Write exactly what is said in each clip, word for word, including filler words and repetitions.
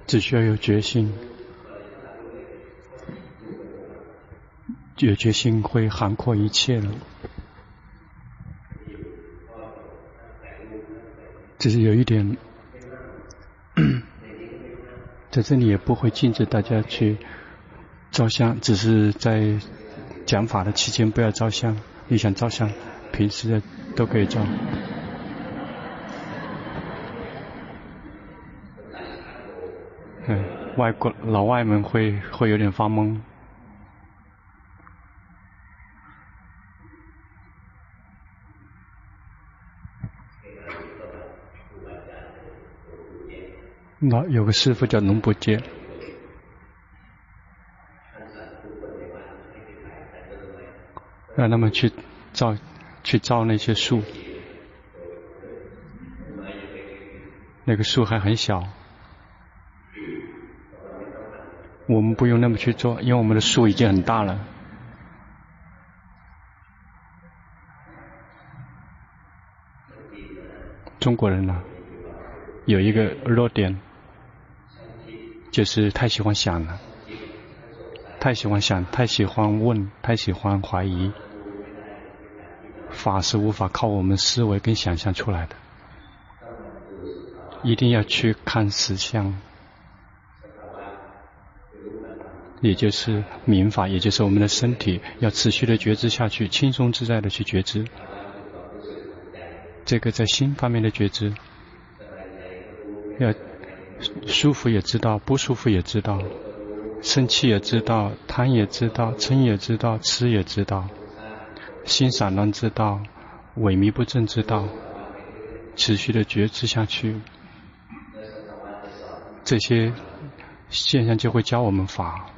只需要有决心，有决心会涵括一切了。只是有一点，在这里也不会禁止大家去照相，只是在讲法的期间不要照相。你想照相，平时的都可以照。嗯，外国老外们会会有点发懵。那有个师父叫龙不见，让他们去照去照那些树，那个树还很小，我们不用那么去做，因为我们的树已经很大了。中国人呢、啊，有一个弱点，就是太喜欢想了，太喜欢想，太喜欢问，太喜欢怀疑。法是无法靠我们思维跟想象出来的，一定要去看实相，也就是明法，也就是我们的身体要持续的觉知下去，轻松自在的去觉知。这个在心方面的觉知，要舒服也知道，不舒服也知道，生气也知道，贪也知道，嗔也知道，痴也知道，心散乱知道，萎靡不振知道，持续的觉知下去，这些现象就会教我们法。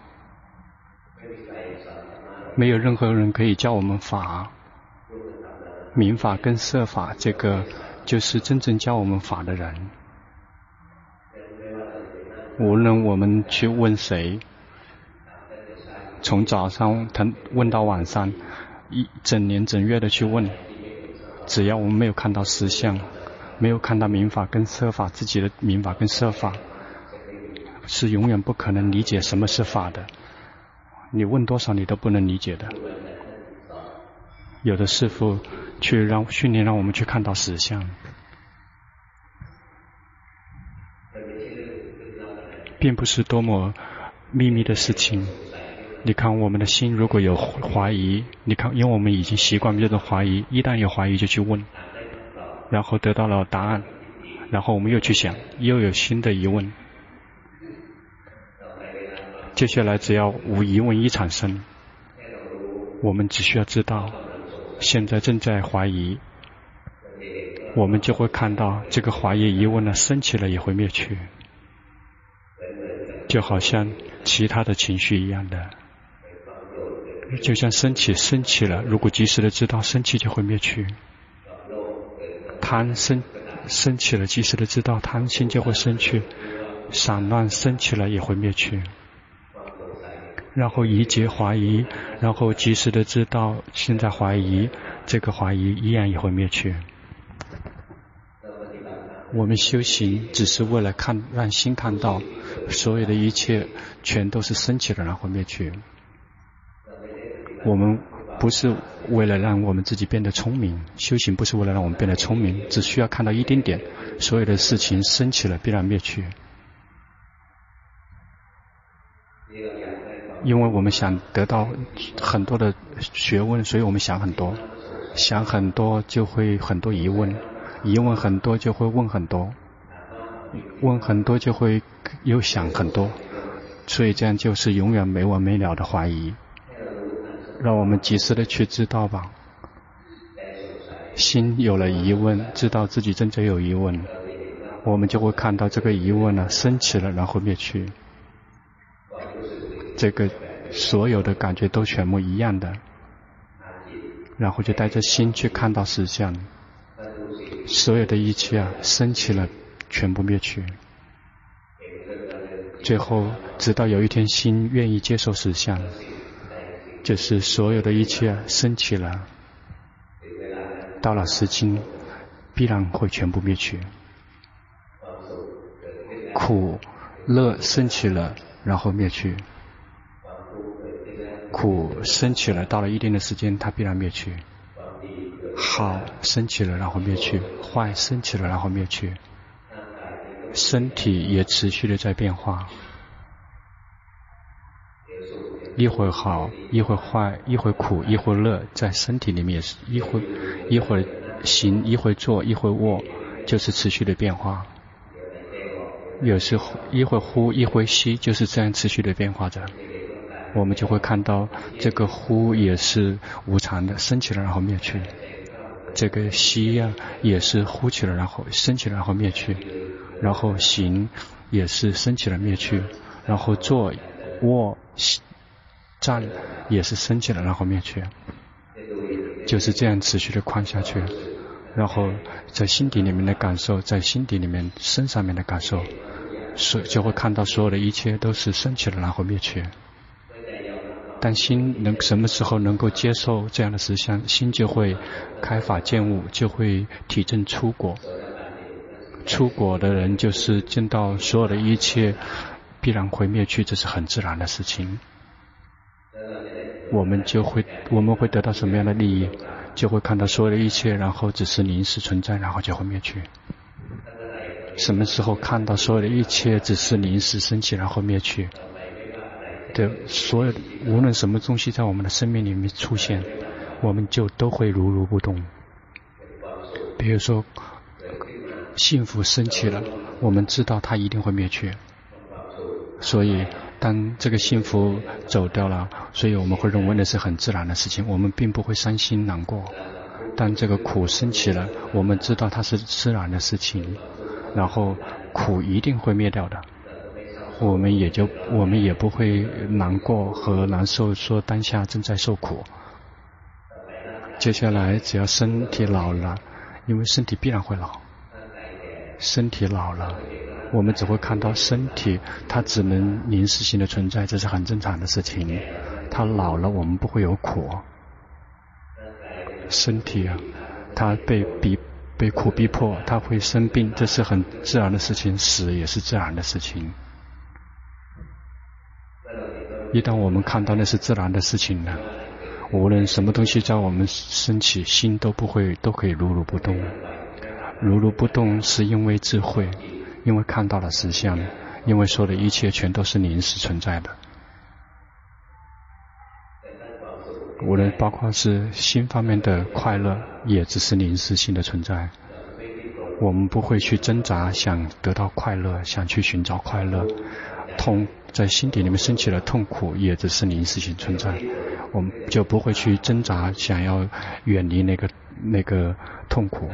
没有任何人可以教我们法，明法跟色法，这个就是真正教我们法的人。无论我们去问谁，从早上问到晚上，一整年整月的去问，只要我们没有看到实相，没有看到明法跟色法，自己的明法跟色法，是永远不可能理解什么是法的。你问多少你都不能理解的。有的师父去让训练让我们去看到实相，并不是多么秘密的事情。你看我们的心如果有怀疑，你看因为我们已经习惯这种怀疑，一旦有怀疑就去问，然后得到了答案，然后我们又去想，又有新的疑问，接下来只要无疑问一产生，我们只需要知道现在正在怀疑，我们就会看到这个怀疑疑问呢升起了也会灭去，就好像其他的情绪一样的，就像生气生气了，如果及时的知道生气就会灭去，贪生生气了及时的知道贪心就会生去，散乱生起了也会灭去，然后疑结怀疑，然后及时的知道现在怀疑，这个怀疑依然也会灭去。我们修行只是为了看让心看到所有的一切全都是升起的然后灭去，我们不是为了让我们自己变得聪明，修行不是为了让我们变得聪明，只需要看到一点点，所有的事情升起了必然灭去。因为我们想得到很多的学问，所以我们想很多，想很多就会很多疑问，疑问很多就会问很多，问很多就会又想很多，所以这样就是永远没完没了的怀疑。让我们及时的去知道吧，心有了疑问，知道自己真正有疑问，我们就会看到这个疑问呢升起了然后灭去，这个所有的感觉都全部一样的，然后就带着心去看到实相，所有的一切啊升起了全部灭去，最后直到有一天心愿意接受实相，就是所有的一切升起了，到了时间必然会全部灭去，苦乐升起了，然后灭去。苦升起了，到了一定的时间，它必然灭去。好升起了，然后灭去；坏升起了，然后灭去。身体也持续的在变化，一会儿好，一会儿坏，一会儿苦，一会儿乐，在身体里面也是一会一会儿行，一会儿坐，一会儿卧，就是持续的变化。有时一会儿呼，一会儿吸，就是这样持续的变化着。我们就会看到这个呼也是无常的，升起了然后灭去。这个吸呀、啊、也是呼起了然后升起了然后灭去。然后行也是升起了灭去。然后坐卧站也是升起了然后灭去。就是这样持续的宽下去。然后在心底里面的感受，在心底里面身上面的感受，是就会看到所有的一切都是升起了然后灭去。但心能什么时候能够接受这样的实相，心就会开法见悟，就会体证出果。出果的人就是见到所有的一切必然会灭去，这是很自然的事情。我们就会我们会得到什么样的利益？就会看到所有的一切，然后只是临时存在，然后就会灭去。什么时候看到所有的一切只是临时升起，然后灭去？的所有无论什么东西在我们的生命里面出现，我们就都会如如不动。比如说幸福升起了，我们知道它一定会灭去，所以当这个幸福走掉了，所以我们会认为那是很自然的事情，我们并不会伤心难过。当这个苦升起了，我们知道它是自然的事情，然后苦一定会灭掉的，我们也就我们也不会难过和难受，说当下正在受苦。接下来只要身体老了，因为身体必然会老，身体老了，我们只会看到身体它只能临时性的存在，这是很正常的事情。它老了，我们不会有苦。身体啊，它被逼被苦逼迫，它会生病，这是很自然的事情，死也是自然的事情。一旦我们看到那是自然的事情了，无论什么东西在我们升起，心都不会都可以如如不动。如如不动是因为智慧，因为看到了实相，因为说的一切全都是临时存在的。无论包括是心方面的快乐，也只是临时性的存在。我们不会去挣扎想得到快乐，想去寻找快乐。痛在心底里面升起了痛苦，也只是临时性存在，我们就不会去挣扎想要远离那个那个痛苦。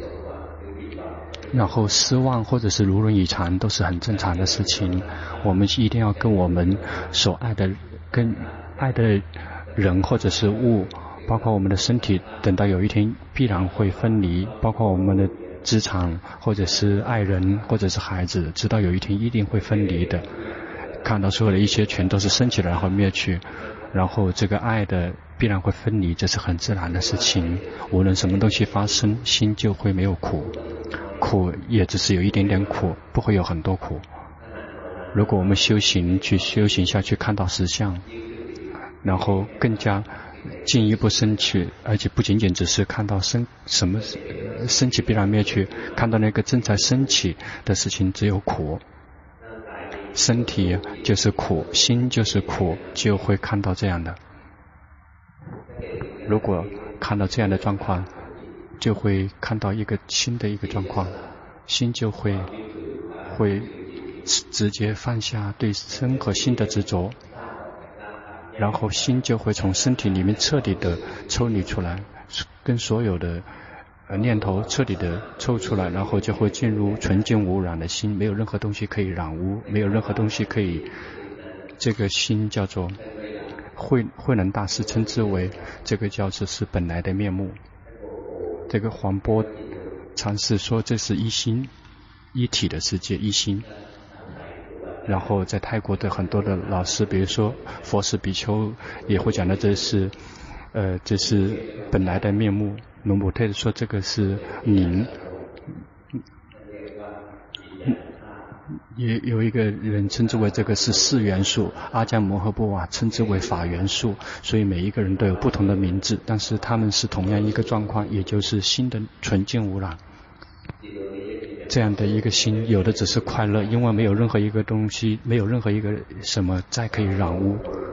然后失望或者是如愿以偿都是很正常的事情，我们一定要跟我们所爱的跟爱的人或者是物，包括我们的身体，等到有一天必然会分离，包括我们的职场或者是爱人或者是孩子，直到有一天一定会分离的。看到所有的一切全都是升起来然后灭去，然后这个爱的必然会分离，这是很自然的事情。无论什么东西发生，心就会没有苦，苦也只是有一点点苦，不会有很多苦。如果我们修行去修行下去，看到实相，然后更加进一步升起，而且不仅仅只是看到升什么升起必然灭去，看到那个正在升起的事情只有苦，身体就是苦，心就是苦，就会看到这样的。如果看到这样的状况，就会看到一个新的一个状况，心就会会直接放下对身和心的执着，然后心就会从身体里面彻底的抽离出来，跟所有的念头彻底的抽出来，然后就会进入纯净无染的心，没有任何东西可以染污，没有任何东西可以，这个心叫做慧慧能大师称之为这个叫做是本来的面目。这个黄波禅师说这是一心一体的世界，一心。然后在泰国的很多的老师，比如说佛氏比丘也会讲到这是呃这是本来的面目。龙普特说这个是宁也有一个人称之为这个是四元素，阿姜摩诃波瓦称之为法元素，所以每一个人都有不同的名字，但是他们是同样一个状况，也就是心的纯净无染。这样的一个心，有的只是快乐，因为没有任何一个东西，没有任何一个什么再可以染污。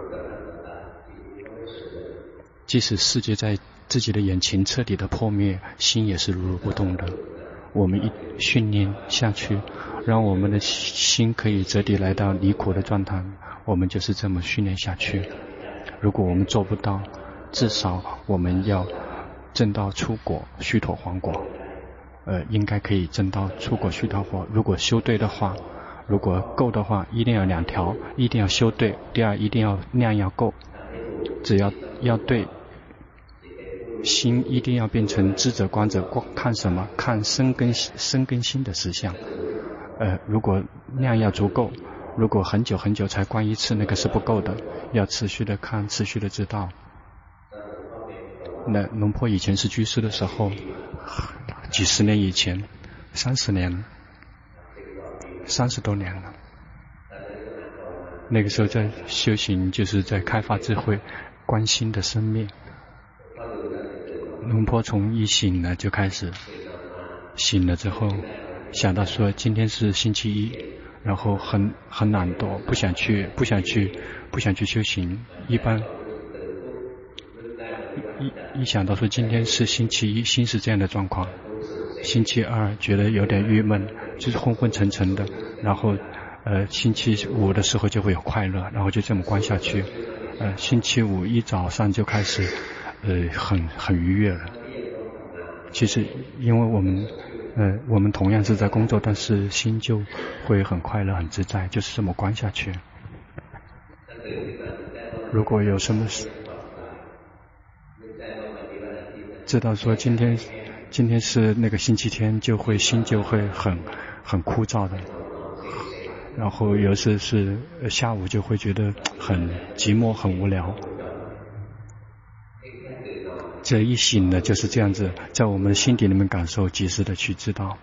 即使世界在自己的眼前彻底的破灭，心也是如如不动的。我们一训练下去，让我们的心可以折抵来到离苦的状态，我们就是这么训练下去。如果我们做不到，至少我们要证到出果须陀洹果，呃，应该可以证到出果须陀洹。如果修对的话，如果够的话，一定要两条，一定要修对，第二一定要量要够，只要要对。心一定要变成知者观者，看什么？看身根身根心的实相。呃，如果量要足够，如果很久很久才观一次，那个是不够的，要持续的看，持续的知道。那龙坡以前是居士的时候，几十年以前，三十年，三十多年了。那个时候在修行，就是在开发智慧，观心的生灭。龙坡从一醒了就开始，醒了之后想到说今天是星期一，然后很很懒惰，不想去不想去不想去修行。一般一一想到说今天是星期一，心是这样的状况。星期二觉得有点郁闷，就是昏昏沉沉的，然后呃星期五的时候就会有快乐，然后就这么观下去。呃星期五一早上就开始呃，很很愉悦了。其实，因为我们，呃，我们同样是在工作，但是心就会很快乐、很自在，就是这么观下去。如果有什么事，知道说今天，今天是那个星期天，就会心就会很很枯燥的。然后有时是下午就会觉得很寂寞、很无聊。这一醒呢就是这样子，在我们的心底里面感受，及时的去知道。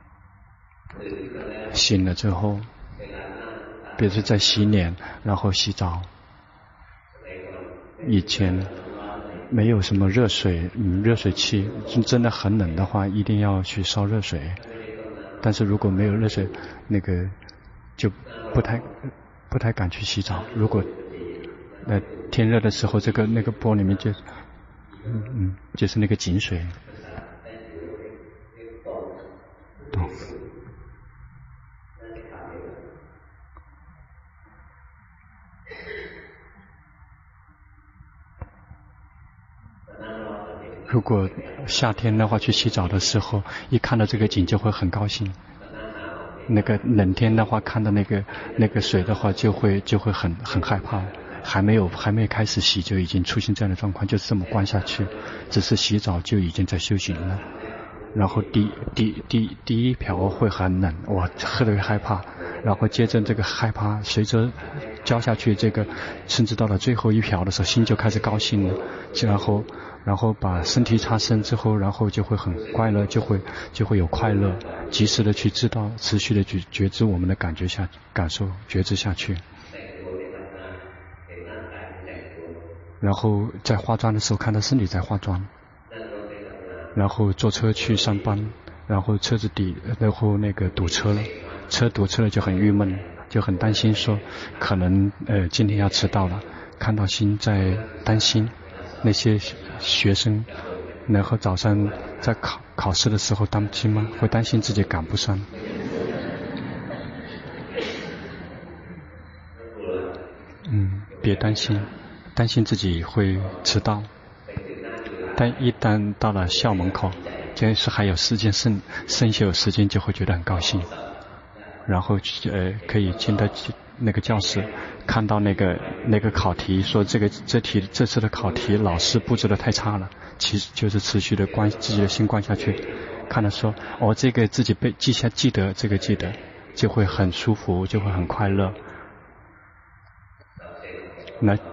醒了之后，比如说在洗脸，然后洗澡。以前没有什么热水，嗯，热水器，真的很冷的话，一定要去烧热水。但是如果没有热水，那个就不太不太敢去洗澡。如果呃天热的时候，这个那个钵里面就。嗯嗯，就是那个井水。懂。如果夏天的话，去洗澡的时候，一看到这个井就会很高兴。那个冷天的话，看到那个那个水的话，就会就会很很害怕。还没有还没开始洗就已经出现这样的状况，就是这么观下去，只是洗澡就已经在修行了。然后第第第第一瓢会很冷，我喝得害怕，然后接着这个害怕随着浇下去，这个甚至到了最后一瓢的时候，心就开始高兴了，然后然后把身体擦身之后，然后就会很快乐，就会就会有快乐，及时的去知道，持续的去觉知我们的感觉下感受觉知下去。然后在化妆的时候看到身体在化妆，然后坐车去上班，然后车子底然后那个堵车了，车堵车了就很郁闷，就很担心说可能呃今天要迟到了，看到心在担心。那些学生然后早上在考考试的时候担心吗？会担心自己赶不上。嗯，别担心，担心自己会迟到。但一旦到了校门口，就是还有时间剩剩下有时间，就会觉得很高兴。然后呃可以进到那个教室，看到那个那个考题，说这个这题这次的考题老师布置的太差了，其实就是持续的观自己的心观下去，看到说哦这个自己背记下记得这个记得，就会很舒服，就会很快乐。那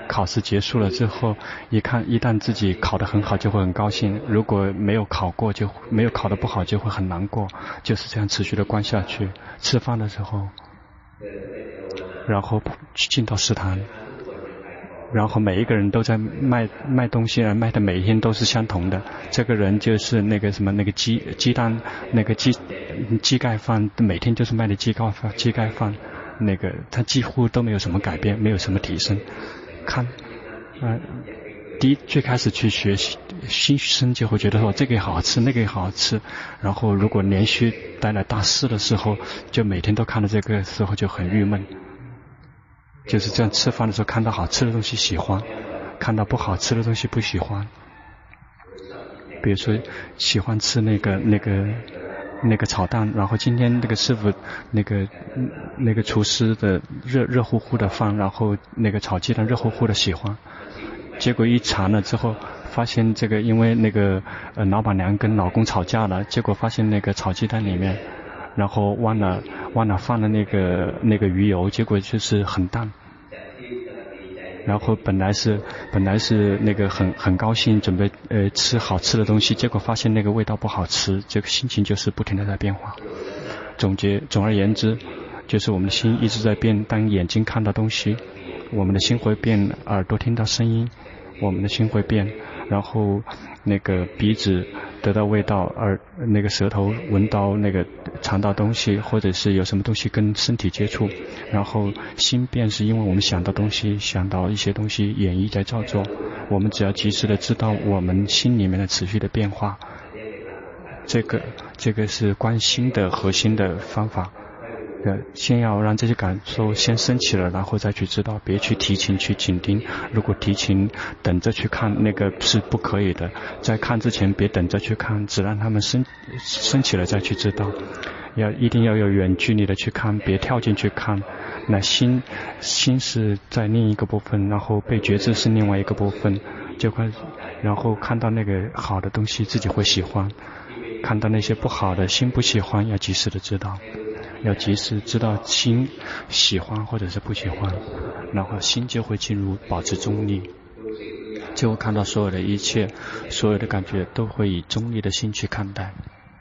考试结束了之后，一看一旦自己考得很好就会很高兴，如果没有考过就没有考得不好就会很难过，就是这样持续的关下去。吃饭的时候，然后进到食堂，然后每一个人都在卖卖东西，卖的每一天都是相同的。这个人就是那个什么那个鸡鸡蛋那个鸡鸡盖饭，每天就是卖的鸡盖饭鸡盖饭，那个他几乎都没有什么改变，没有什么提升。看，嗯、呃，第一最开始去学习新生就会觉得说这个也好好吃，那个也好好吃，然后如果连续待了大四的时候，就每天都看到这个时候就很郁闷。就是这样，吃饭的时候看到好吃的东西喜欢，看到不好吃的东西不喜欢。比如说喜欢吃那个那个那个炒蛋，然后今天那个师傅那个那个厨师的热热乎乎的饭，然后那个炒鸡蛋热乎乎的喜欢，结果一查了之后发现这个因为那个呃老板娘跟老公吵架了，结果发现那个炒鸡蛋里面然后忘了忘了放了那个那个鱼油，结果就是很淡。然后本来是本来是那个很很高兴准备呃吃好吃的东西，结果发现那个味道不好吃，这个心情就是不停地在变化。总结总而言之，就是我们的心一直在变。当眼睛看到东西，我们的心会变；耳朵听到声音，我们的心会变。然后那个鼻子得到味道，而那个舌头闻到那个尝到东西，或者是有什么东西跟身体接触，然后心变是因为我们想到东西，想到一些东西演绎在造作。我们只要及时的知道我们心里面的持续的变化，这个这个是观心的核心的方法。呃，先要让这些感受先升起了，然后再去知道，别去提琴去紧盯。如果提琴等着去看，那个是不可以的。在看之前别等着去看，只让他们升升起了再去知道。要一定要有远距离的去看，别跳进去看。那心心是在另一个部分，然后被觉知是另外一个部分，就会然后看到那个好的东西自己会喜欢，看到那些不好的心不喜欢，要及时的知道。要及时知道心喜欢或者是不喜欢，然后心就会进入保持中立，就会看到所有的一切，所有的感觉都会以中立的心去看待。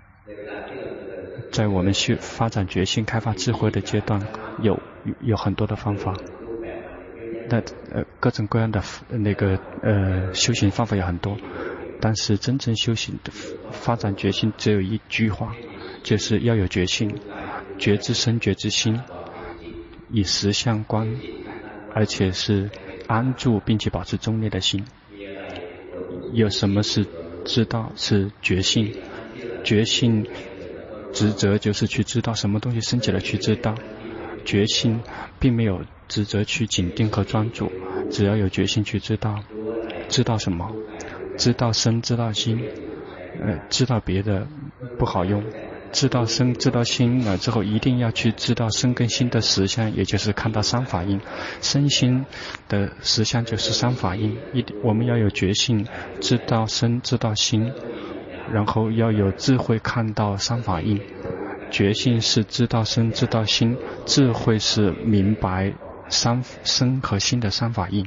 在我们去发展觉性、开发智慧的阶段，有有很多的方法，那呃各种各样的那个呃修行方法有很多，但是真正修行的发展觉性只有一句话，就是要有觉性。觉知身觉知心，以实相观，而且是安住并且保持中立的心。有什么是知道？是觉性。觉性职责就是去知道什么东西升起来去知道。觉性并没有职责去紧盯和专注，只要有觉性去知道。知道什么？知道身，知道心。呃，知道别的不好用。知道身知道心了之后，一定要去知道身跟心的实相，也就是看到三法印。身心的实相就是三法印，一我们要有觉性，知道身知道心，然后要有智慧看到三法印。觉性是知道身知道心，智慧是明白三身和心的三法印。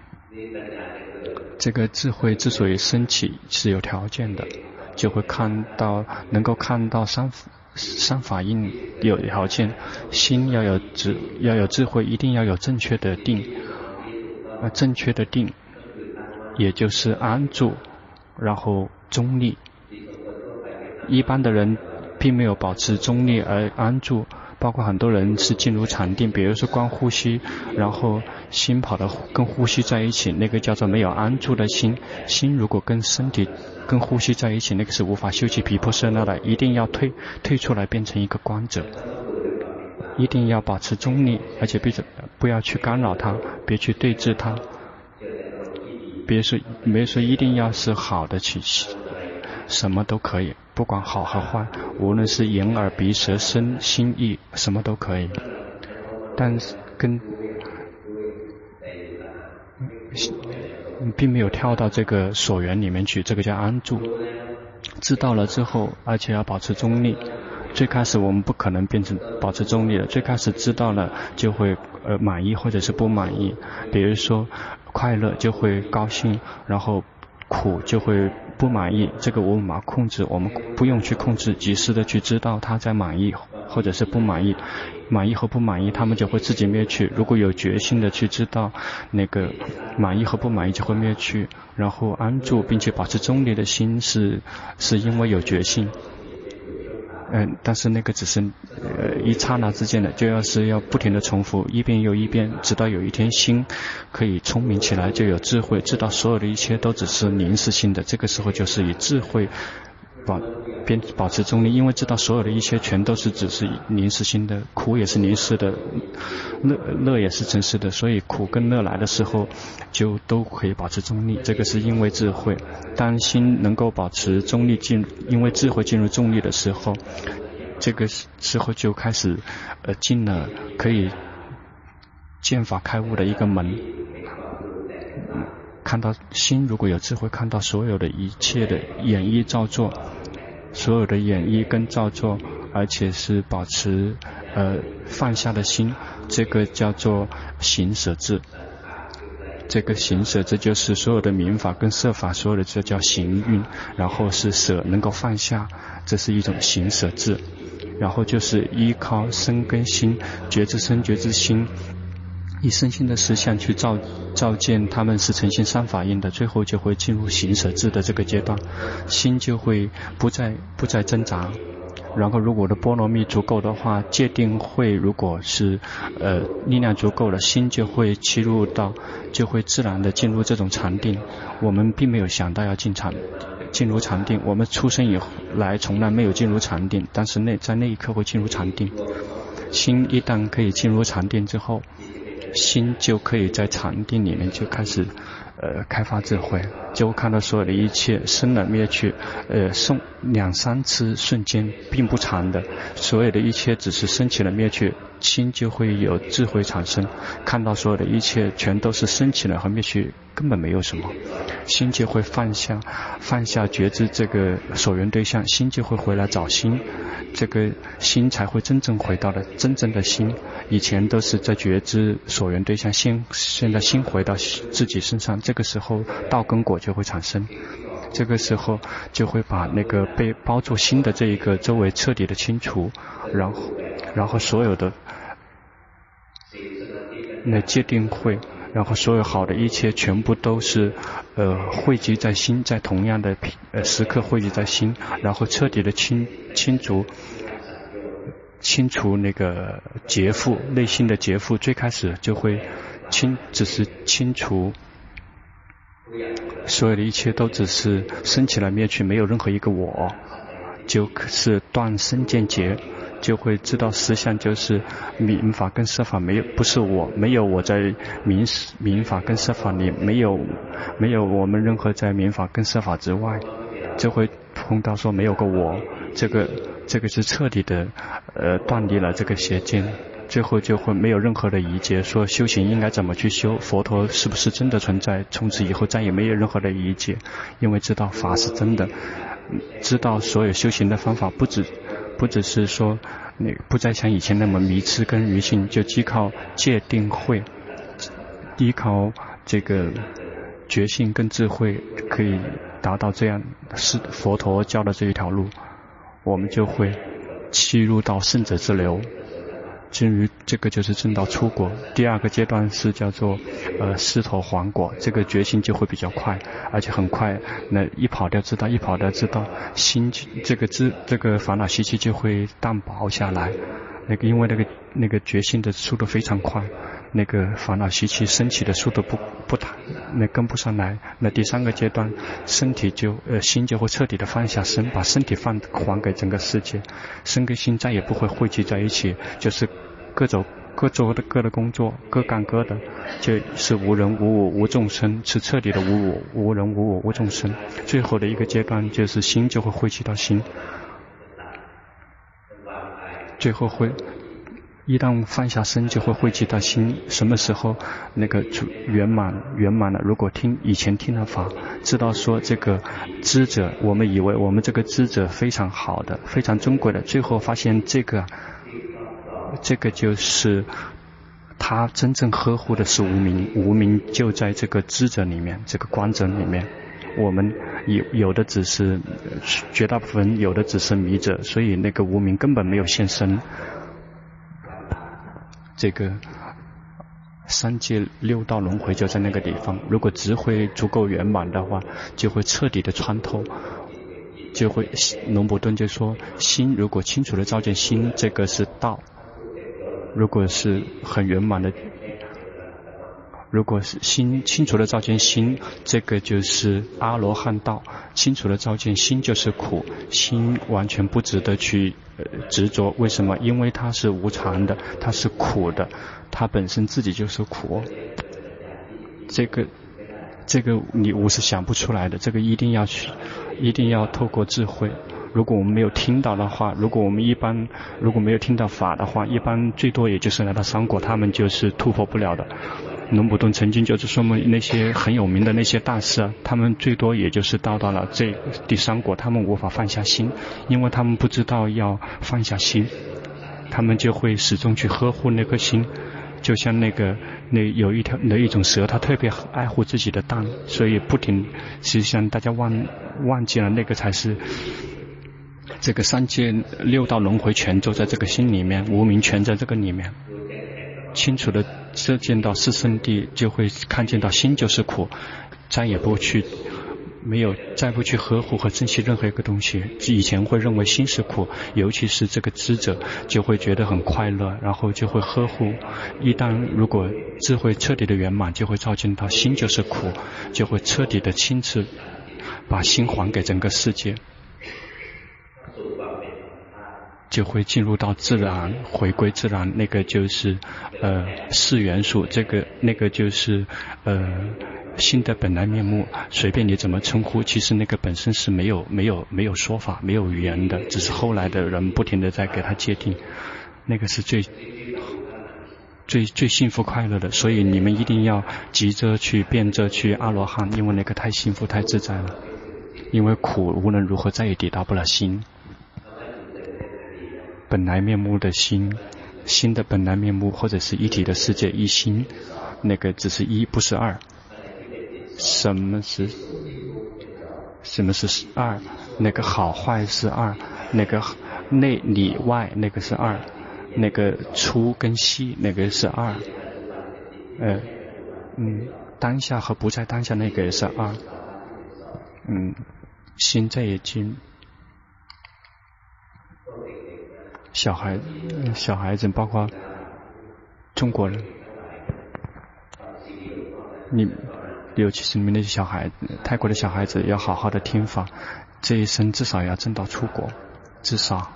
这个智慧之所以升起是有条件的，就会看到能够看到三三法印有条件。心要有智要有智慧，一定要有正确的定，呃正确的定也就是安住，然后中立。一般的人并没有保持中立而安住，包括很多人是进入禅定，比如说光呼吸，然后心跑到跟呼吸在一起，那个叫做没有安住的心。心如果跟身体跟呼吸在一起，那个是无法修起毗婆舍那的，一定要退退出来变成一个观者，一定要保持中立，而且别不要去干扰它，别去对峙它，别说别说一定要是好的气息，什么都可以，不管好和坏，无论是眼耳鼻舌身心意，什么都可以。但是跟并没有跳到这个所缘里面去，这个叫安住。知道了之后，而且要保持中立， 最开始我们不可能变成保持中立的，最开始知道了就会呃满意或者是不满意，比如说快乐就会高兴，然后苦就会不满意，这个无法控制，我们不用去控制，及时的去知道他在满意或者是不满意，满意和不满意他们就会自己灭去。如果有决心的去知道那个满意和不满意就会灭去，然后安住并且保持中立的心是是因为有决心。嗯，但是那个只是呃一刹那之间的，就要是要不停的重复一遍又一遍，直到有一天心可以聪明起来，就有智慧，知道所有的一切都只是临时性的，这个时候就是以智慧保边保持中立，因为知道所有的一切全都是只是临时性的，苦也是临时的，乐乐也是真实的，所以苦跟乐来的时候就都可以保持中立，这个是因为智慧。当心能够保持中立进，因为智慧进入中立的时候，这个时候就开始呃进了可以见法开悟的一个门。看到心如果有智慧，看到所有的一切的演绎造作，所有的演绎跟造作，而且是保持呃放下的心，这个叫做行舍智。这个行舍智就是所有的名法跟色法，所有的这叫行运，然后是舍能够放下，这是一种行舍智。然后就是依靠身跟心，觉知身觉知心，以身心的实相去照照见他们是呈现三法印的，最后就会进入行舍智的这个阶段，心就会不再不再挣扎。然后如果的波罗蜜足够的话，戒定慧如果是呃力量足够了，心就会切入到，就会自然的进入这种禅定。我们并没有想到要进禅进入禅定，我们出生以来从来没有进入禅定，但是那在那一刻会进入禅定。心一旦可以进入禅定之后，心就可以在禅定里面就开始呃开发智慧，就看到所有的一切生了灭去，呃送两三次瞬间并不长的，所有的一切只是升起了灭去，心就会有智慧产生，看到所有的一切全都是升起了和灭去，根本没有什么，心就会放下放下觉知这个所缘对象，心就会回来找心，这个心才会真正回到了真正的心。以前都是在觉知所缘对象，现现在心回到自己身上，这个时候道跟果就会产生，这个时候就会把那个被包住心的这一个周围彻底的清除，然后然后所有的那戒定慧，然后所有好的一切全部都是呃汇集在心，在同样的呃时刻汇集在心，然后彻底的清清除清除那个结缚，内心的结缚，最开始就会清，只是清除所有的一切都只是升起来灭去，没有任何一个我，就是断身见结，就会知道实相就是民法跟色法没有，不是我，没有我在民民法跟色法里，没有没有我们任何在民法跟色法之外，就会碰到说没有个我，这个这个是彻底的呃断离了这个邪见，最后就会没有任何的疑结，说修行应该怎么去修，佛陀是不是真的存在，从此以后再也没有任何的疑结，因为知道法是真的，知道所有修行的方法不止不只是说那不再像以前那么迷痴跟愚信，就依靠戒定慧，依靠这个觉性跟智慧可以达到这样是佛陀教的这一条路，我们就会契入到圣者之流，至于这个就是证到出国。第二个阶段是叫做呃狮头还果，这个决心就会比较快，而且很快，那一跑掉知道，一跑掉知道，心这个知这个烦恼习气就会淡薄下来。那个因为那个那个决心的速度非常快，那个烦恼习气升起的速度不不谈，那跟不上来。那第三个阶段，身体就呃心就会彻底的放下身，把身体放还给整个世界，身跟心再也不会汇集在一起，就是各走各做的各的工作，各干各的，就是无人无我无众生，是彻底的无我无人无我无众生。最后的一个阶段就是心就会汇集到心，最后会一旦放下身，就会汇集到心。什么时候那个圆满圆满了？如果听以前听了法，知道说这个知者，我们以为我们这个知者非常好的、非常尊贵的，最后发现这个这个就是他真正呵护的是无明，无明就在这个知者里面，这个观者里面。我们有有的只是绝大部分，有的只是迷者，所以那个无明根本没有现身。这个三界六道轮回就在那个地方，如果智慧足够圆满的话，就会彻底的穿透，就会龙伯顿就说，心如果清楚的照见心，这个是道。如果是很圆满的，如果是心清楚的照见心，这个就是阿罗汉道。清楚的照见心就是苦，心完全不值得去、呃、执着。为什么？因为它是无常的，它是苦的，它本身自己就是苦。这个这个你我是想不出来的，这个一定要去，一定要透过智慧。如果我们没有听到的话，如果我们一般如果没有听到法的话，一般最多也就是来到三果，他们就是突破不了的。龙伯顿曾经就是说明那些很有名的那些大师啊，他们最多也就是到达了这第三果，他们无法放下心，因为他们不知道要放下心，他们就会始终去呵护那颗心。就像那个那有一条那一种蛇，它特别爱护自己的蛋，所以不停，实际上大家忘忘记了那个才是这个三界六道轮回全都在这个心里面，无明全在这个里面。清楚的这见到四圣谛，就会看见到心就是苦，再也不去没有再不去呵护和珍惜任何一个东西。以前会认为心是苦，尤其是这个知者就会觉得很快乐，然后就会呵护。一旦如果智慧彻底的圆满，就会照见到心就是苦，就会彻底的亲自把心还给整个世界，就会进入到自然，回归自然。那个就是呃四元素，这个那个就是呃心的本来面目，随便你怎么称呼，其实那个本身是没有没有没有说法，没有语言的，只是后来的人不停的在给他界定，那个是最最最幸福快乐的。所以你们一定要急着去变着去阿罗汉，因为那个太幸福太自在了，因为苦无论如何再也抵达不了心本来面目的心，心的本来面目，或者是一体的世界一心，那个只是一不是二。什么是什么是二？那个好坏是二，那个内里外那个是二，那个粗跟细那个是二，呃嗯当下和不在当下那个也是二。嗯心在也经小孩小孩子包括中国人，你尤其是你们那些小孩泰国的小孩子要好好的听法，这一生至少要挣到出国，至少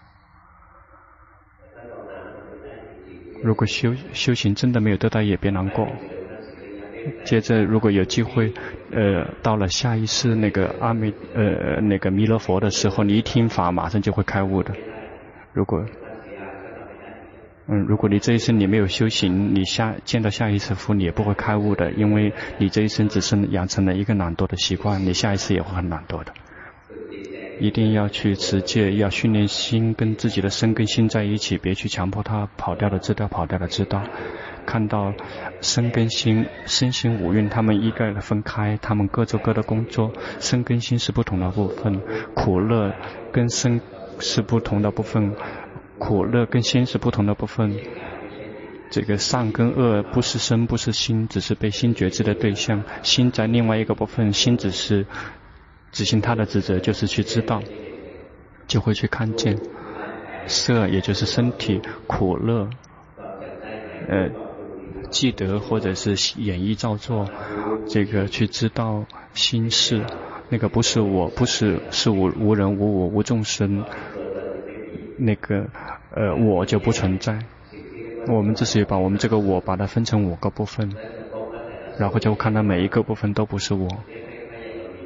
如果修修行真的没有得到也别难过。接着如果有机会呃到了下一世那个阿弥呃那个弥勒佛的时候，你一听法马上就会开悟的。如果嗯，如果你这一生你没有修行，你下见到下一次佛你也不会开悟的，因为你这一生只是养成了一个懒惰的习惯，你下一次也会很懒惰的。一定要去持戒，要训练心跟自己的身跟心在一起，别去强迫它跑掉的知道，跑掉的知道。看到身跟心身心五蕴他们一概的分开，他们各做各的工作，身跟心是不同的部分，苦乐跟身是不同的部分，苦乐跟心是不同的部分。这个善跟恶不是身不是心，只是被心觉知的对象，心在另外一个部分，心只是执行他的职责，就是去知道，就会去看见色也就是身体，苦乐呃记得或者是演绎造作，这个去知道心事，那个不是我，不是是无无人无我无众生，那个呃我就不存在。我们只是把我们这个我把它分成五个部分，然后就看到每一个部分都不是我，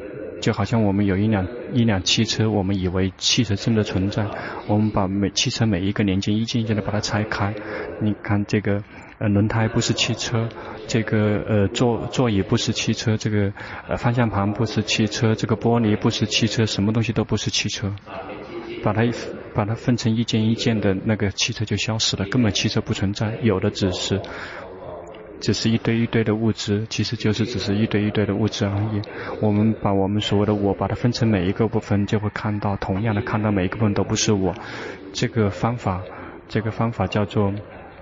就好像我们有一辆一辆汽车，我们以为汽车真的存在，我们把每汽车每一个零件一件一件的把它拆开。你看这个呃轮胎不是汽车，这个呃座座椅不是汽车，这个呃方向盘不是汽车，这个玻璃不是汽车，什么东西都不是汽车。把它把它分成一件一件的，那个汽车就消失了，根本汽车不存在，有的只是只是一堆一堆的物质，其实就是只是一堆一堆的物质而已。我们把我们所谓的我把它分成每一个部分，就会看到同样的看到每一个部分都不是我。这个方法这个方法叫做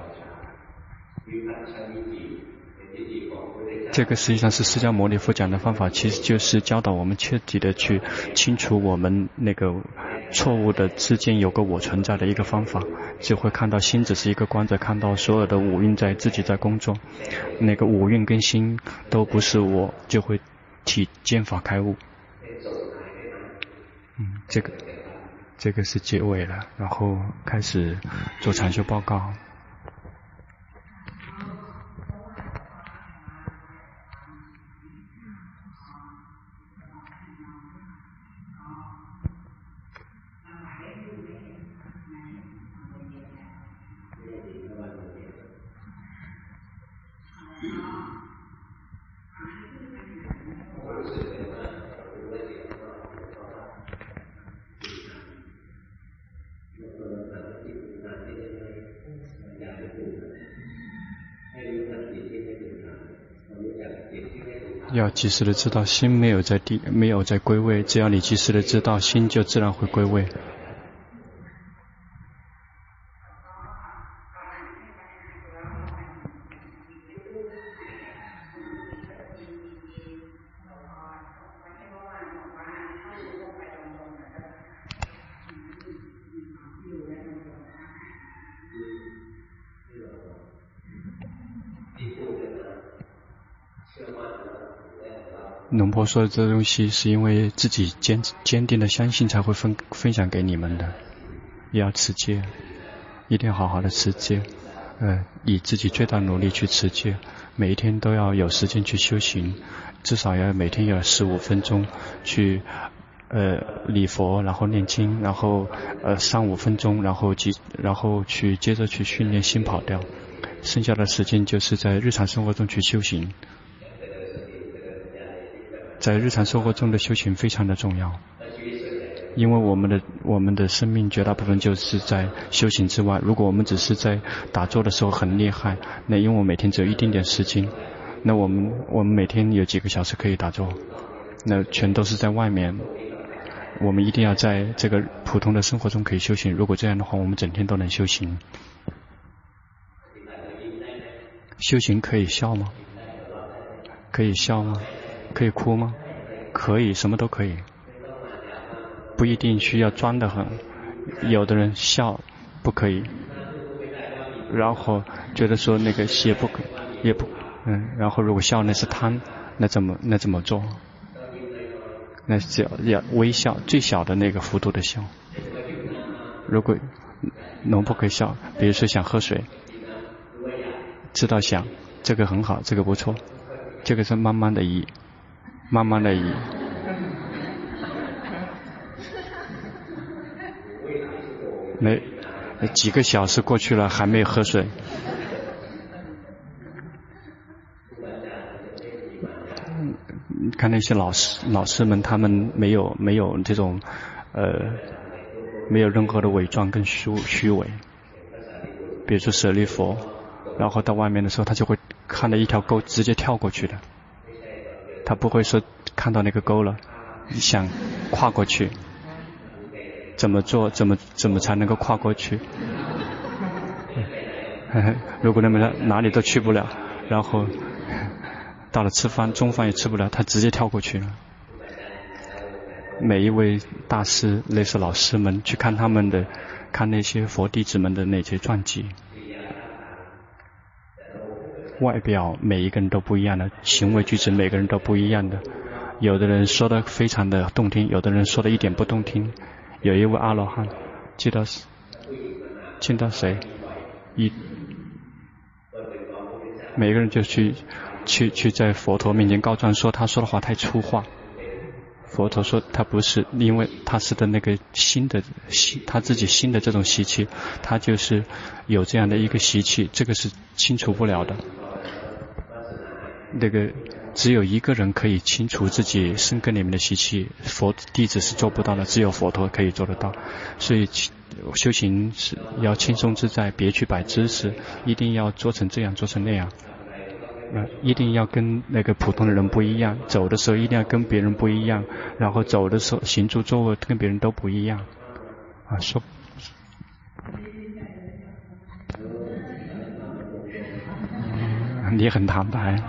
这个实际上是释迦牟尼佛讲的方法，其实就是教导我们彻底的去清除我们那个错误的之间有个我存在的一个方法，就会看到心只是一个观者，看到所有的五蕴在自己在工作，那个五蕴跟心都不是我，就会体见法开悟。嗯，这个这个是结尾了，然后开始做禅修报告。要及时的知道心没有在地没有在归位，只要你及时的知道，心就自然会归位。龙婆说的这东西是因为自己坚坚定的相信才会分分享给你们的，也要持戒，一定要好好的持戒，呃，以自己最大努力去持戒，每一天都要有时间去修行，至少要每天有十五分钟去呃礼佛，然后念经，然后呃三五分钟，然后即然后去接着去训练心跑调，剩下的时间就是在日常生活中去修行。在日常生活中的修行非常的重要，因为我们的我们的生命绝大部分就是在修行之外。如果我们只是在打坐的时候很厉害，那因为我每天只有一丁点时间，那我们我们每天有几个小时可以打坐，那全都是在外面。我们一定要在这个普通的生活中可以修行，如果这样的话，我们整天都能修行。修行可以笑吗？可以笑吗？可以哭吗？可以，什么都可以，不一定需要装得很。有的人笑不可以，然后觉得说那个也不可也不嗯，然后如果笑那是贪，那怎么那怎么做？那只要要微笑，最小的那个幅度的笑。如果能不可以笑，比如说想喝水，知道想这个很好，这个不错，这个是慢慢的移。慢慢的移，没几个小时过去了还没有喝水，看那些老师老师们，他们没有没有这种呃没有任何的伪装跟虚虚伪。比如说舍利佛，然后到外面的时候，他就会看到一条沟直接跳过去的。他不会说看到那个沟了想跨过去，怎么做怎么怎么才能够跨过去？如果那么哪里都去不了，然后到了吃饭中饭也吃不了，他直接跳过去了。每一位大师类似老师们去看他们的看那些佛弟子们的那些传记，外表每一个人都不一样的，行为举止每个人都不一样的，有的人说的非常的动听，有的人说的一点不动听。有一位阿罗汉，记得见到谁一每个人就去去去在佛陀面前告状，说他说的话太粗话， 佛陀说他不是，因为他是的那个新的习，他自己新的这种习气，他就是有这样的一个习气，这个是清除不了的。那个只有一个人可以清除自己身根里面的习气，佛弟子是做不到的，只有佛陀可以做得到。所以修行是要轻松自在，别去摆姿势，一定要做成这样，做成那样。呃，一定要跟那个普通的人不一样，走的时候一定要跟别人不一样，然后走的时候行住坐卧跟别人都不一样。啊，说，你很坦白。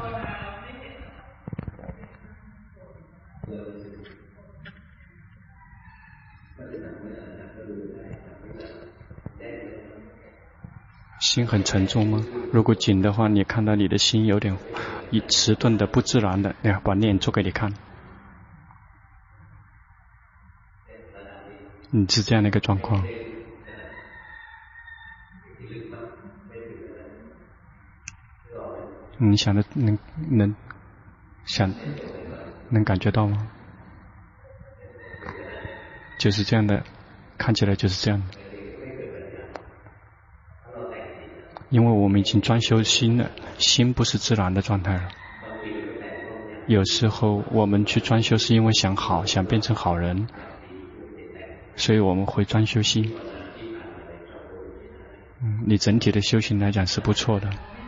心很沉重吗？如果紧的话，你看到你的心有点迟钝的、不自然的，那把念做给你看。你是这样的一个状况。你想的能能想能感觉到吗？就是这样的，看起来就是这样的。因为我们已经专修心了，心不是自然的状态了。有时候我们去专修是因为想好，想变成好人，所以我们会专修心。嗯，你整体的修行来讲是不错的。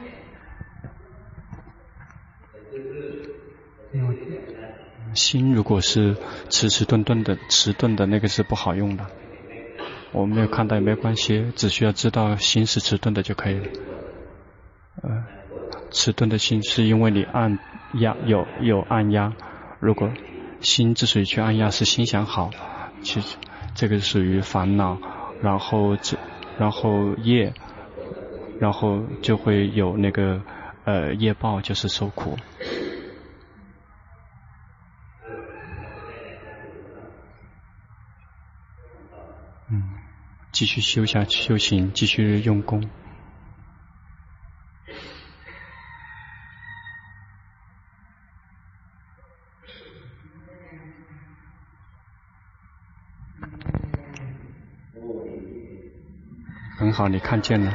嗯，心如果是迟迟钝钝的、迟钝的那个是不好用的。我们没有看到也没有关系，只需要知道心是迟钝的就可以了。呃，迟钝的心是因为你按压有有按压，如果心之所以去按压是心想好，其实这个属于烦恼，然后这然后业，然后就会有那个呃业报，就是受苦。嗯，继续修下修行，继续用功。很好，你看见了。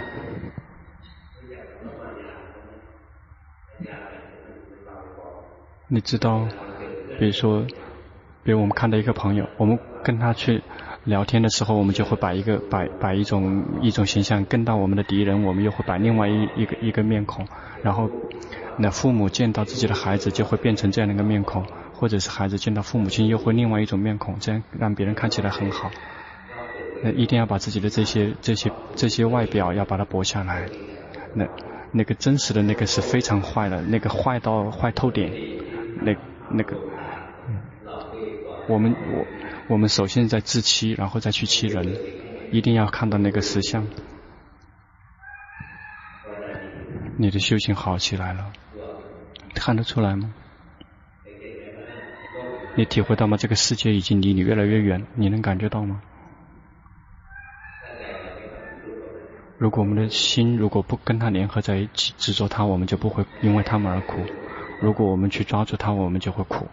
你知道，比如说，比如我们看到一个朋友，我们跟他去聊天的时候，我们就会摆一个摆摆一种一种形象，跟到我们的敌人，我们又会摆另外一一个一个面孔。然后，那父母见到自己的孩子，就会变成这样的一个面孔，或者是孩子见到父母亲，又会另外一种面孔，这样让别人看起来很好。那一定要把自己的这些这些这些外表要把它剥下来。那那个真实的那个是非常坏的，那个坏到坏透点。那那个，嗯，我们我我们首先在自欺，然后再去欺人，一定要看到那个实相。你的修行好起来了，看得出来吗？你体会到吗？这个世界已经离你越来越远，你能感觉到吗？如果我们的心如果不跟他联合在一起，执着他，我们就不会因为他们而苦；如果我们去抓住他，我们就会苦。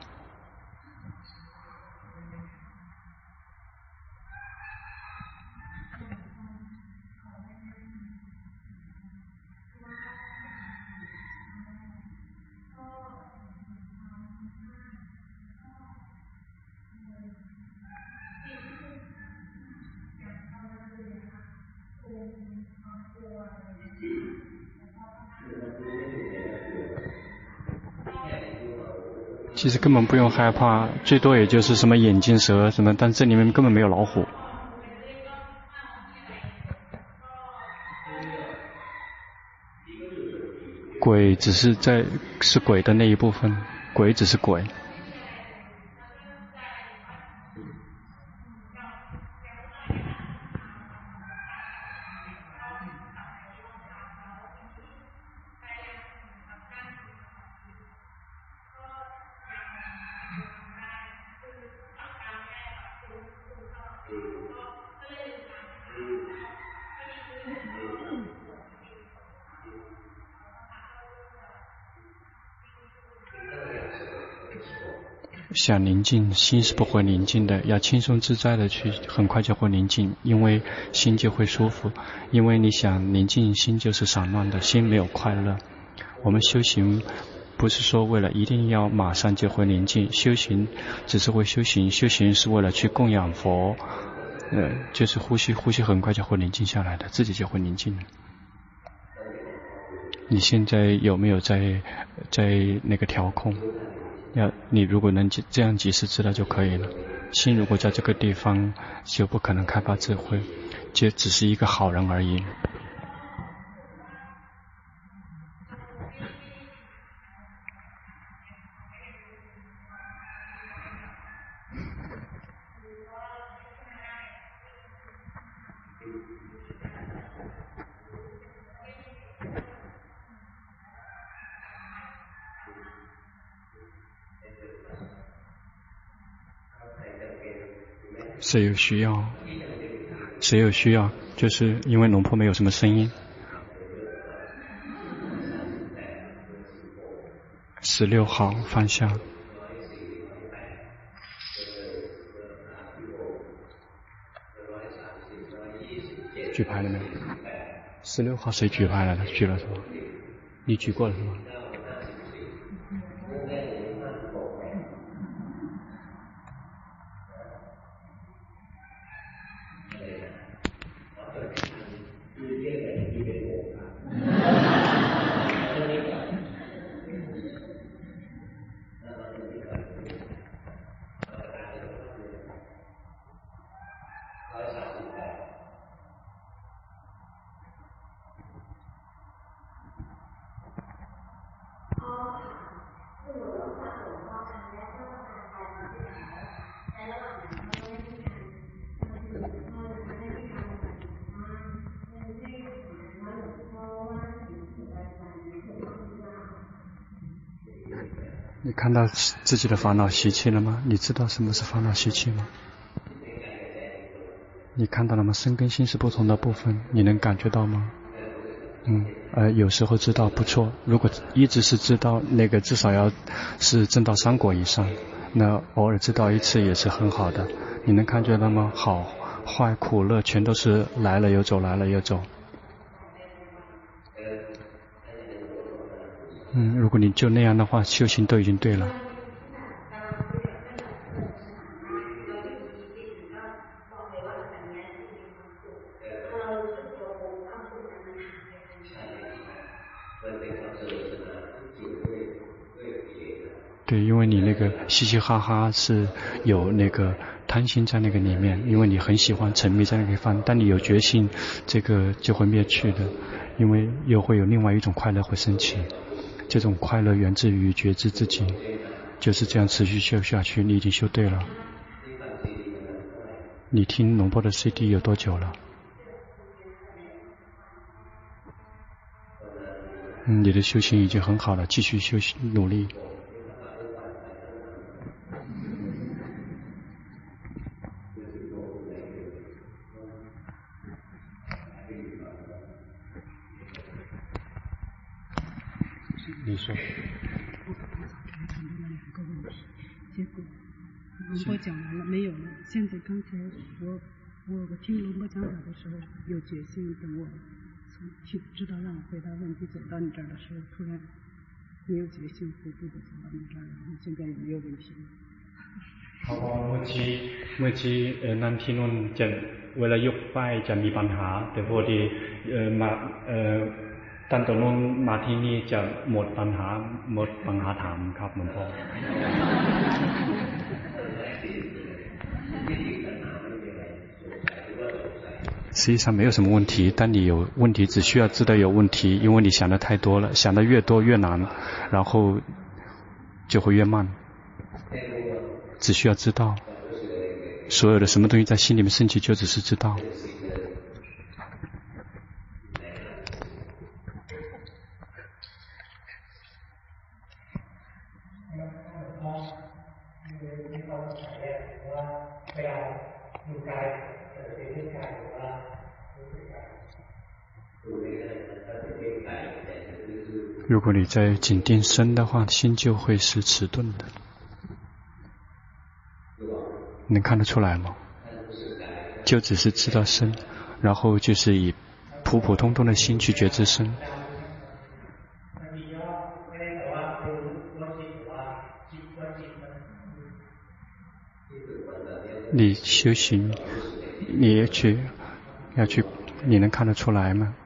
其实根本不用害怕，最多也就是什么眼镜蛇什么，但这里面根本没有老虎。鬼只是在是鬼的那一部分，鬼只是鬼。 想宁静，心是不会宁静的，要轻松自在的去，很快就会宁静，因为心就会舒服。因为你想宁静，心就是散乱的，心没有快乐。我们修行不是说为了一定要马上就会宁静，修行只是为修行，修行是为了去供养佛，呃，就是呼吸，呼吸很快就会宁静下来的，自己就会宁静。你现在有没有在在那个调控？要你如果能这样及时知道就可以了。心如果在这个地方，就不可能开发智慧，就只是一个好人而已。谁有需要？谁有需要？就是因为龙坡没有什么声音。十六号方向。举牌了没有？十六号谁举牌来的？举了是吧？你举过了是吧？你看到自己的烦恼习气了吗？你知道什么是烦恼习气吗？你看到了吗？身跟心是不同的部分，你能感觉到吗？嗯，呃，有时候知道不错，如果一直是知道，那个至少要是证到三果以上，那偶尔知道一次也是很好的。你能感觉到吗？好坏苦乐全都是来了又走，来了又走。嗯，如果你就那样的话，修行都已经对了。对，因为你那个嘻嘻哈哈是有那个贪心在那个里面，因为你很喜欢沉迷在那个地方，当你有决心，这个就会灭去的，因为又会有另外一种快乐会升起。这种快乐源自于觉知自己，就是这样持续修下去，你已经修对了。你听龙波的 C D 有多久了？嗯，你的修行已经很好了，继续修行努力。你说。 结果龙波讲完了没有了？现在刚才我我我听龙波讲法的时候有决心，等我从去知道让我回答问题走到你这儿的时候，突然没有决心，徒步的走到你这儿，然后现在也没有问题了。 เพราะว่าเมื่อกี้เมื่อกี้เออนั่นที่นู่นจะเวลายกป้ายจะมีปัญหาแต่พอดีเออมาเออตั้งแต่นู้นมาที่นี่จะหมดปัญหาหมดปัญหาถามครับหลวงพ่อ实际上没有什么问题，但你有问题只需要知道有问题，因为你想的太多了，想的越多越难，然后就会越慢。只需要知道，所有的什么东西在心里面升起，就只是知道。如果你在紧盯身的话，心就会是迟钝的。 能看得出来吗？就只是知道身，然后就是以普普通通的心去觉知身。你修行，你要去要去，你能看得出来吗？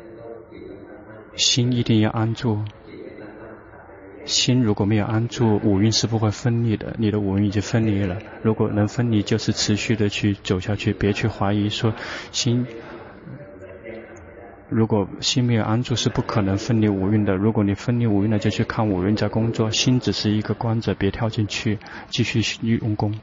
心一定要安住，心如果没有安住，五蕴是不会分离的。你的五蕴已经分离了，如果能分离，就是持续的去走下去，别去怀疑说心。如果心没有安住，是不可能分离五蕴的。如果你分离五蕴了，就去看五蕴在工作，心只是一个观者，别跳进去，继续用功。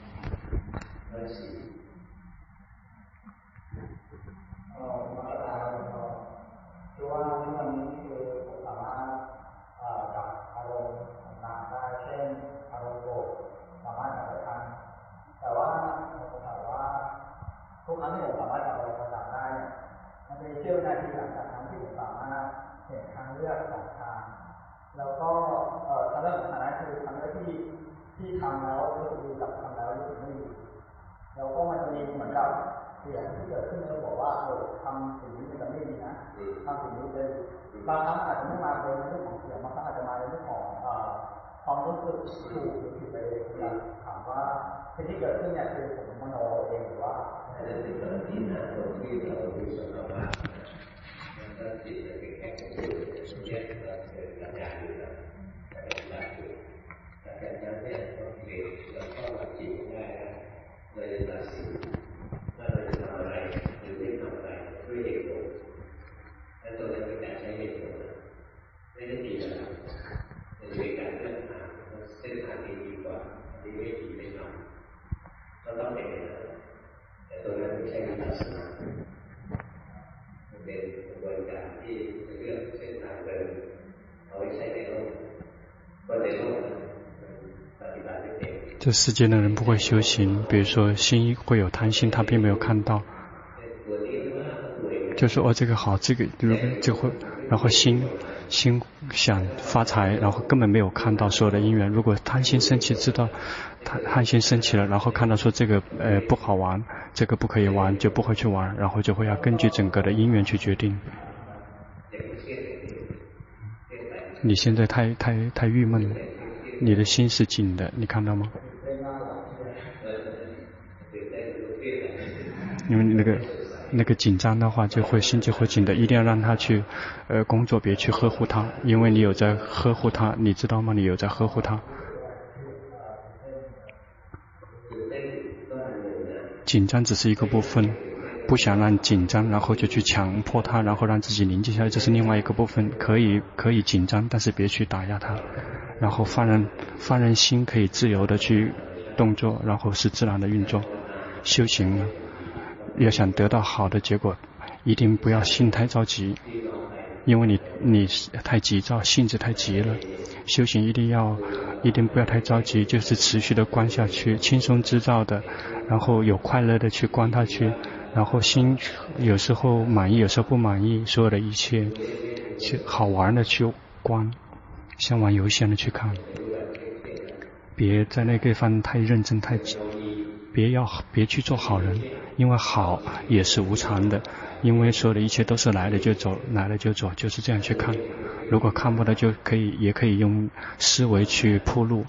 这世界的人不会修行，比如说心会有贪心，他并没有看到，就说哦这个好，这个就会，然后心心想发财，然后根本没有看到所有的因缘。如果贪心升起，知道贪贪心升起了，然后看到说这个呃不好玩，这个不可以玩，就不会去玩，然后就会要根据整个的因缘去决定。你现在太太太郁闷了，你的心是紧的，你看到吗？因为那个那个紧张的话，就会心就会紧的，一定要让他去呃工作，别去呵护他，因为你有在呵护他，你知道吗？你有在呵护他。紧张只是一个部分，不想让紧张，然后就去强迫他，然后让自己宁静下来，这是另外一个部分。可以可以紧张，但是别去打压他，然后放任放任心可以自由的去动作，然后是自然的运作。修行呢，要想得到好的结果，一定不要心太着急，因为你你太急躁，性子太急了。修行一定要一定不要太着急，就是持续的观下去，轻松知道的，然后有快乐的去观它去，然后心有时候满意，有时候不满意，所有的一切去好玩的去观，像玩游戏的去看，别在那个地方太认真太急。别要别去做好人，因为好也是无常的，因为所有的一切都是来了就走，来了就走，就是这样去看。如果看不到，就可以也可以用思维去铺路。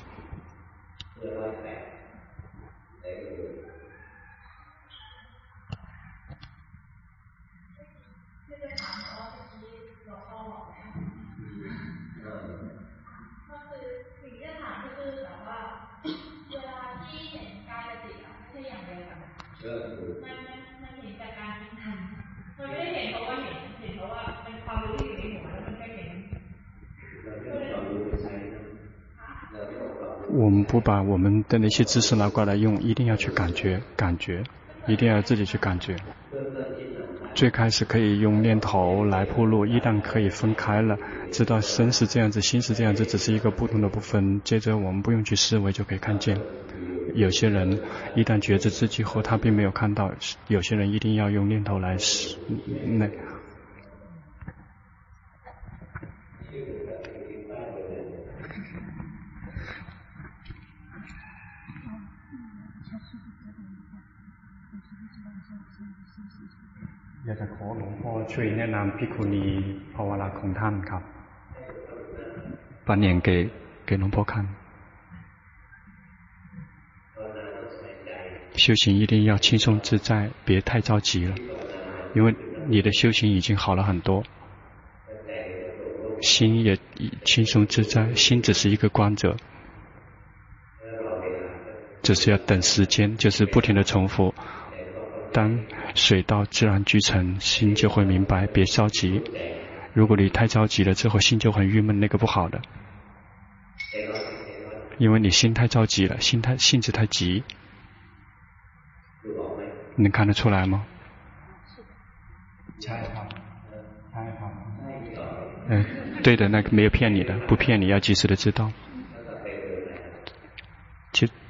我们不把我们的那些知识拿过来用，一定要去感觉感觉，一定要自己去感觉。最开始可以用念头来铺路，一旦可以分开了，知道身是这样子，心是这样子，只是一个不同的部分，接着我们不用去思维就可以看见。有些人一旦觉知自己后，他并没有看到，有些人一定要用念头来那อยากจะขอหลวงพ่อช่วยแนะนำภิกขุณีภาวนาของท่านครับ把念给给龙婆看。修行一定要轻松自在，别太着急了，因为你的修行已经好了很多，心也轻松自在，心只是一个观者，只是要等时间，就是不停的重复。当水到自然居成，心就会明白，别着急。如果你太着急了之后，心就很郁闷，那个不好的，因为你心太着急了，心太性子太急。你能看得出来吗？嗯，对的，那个没有骗你的，不骗你，要及时的知道。其实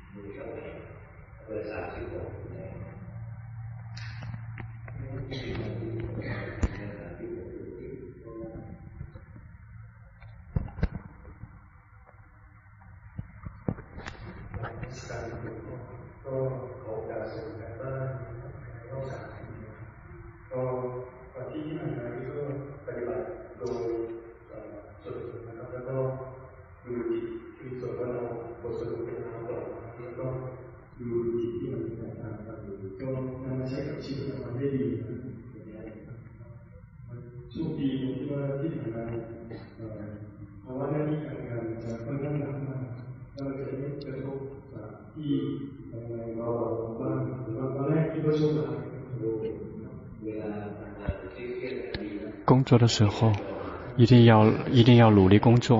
工作的时候一定要一定要努力工作。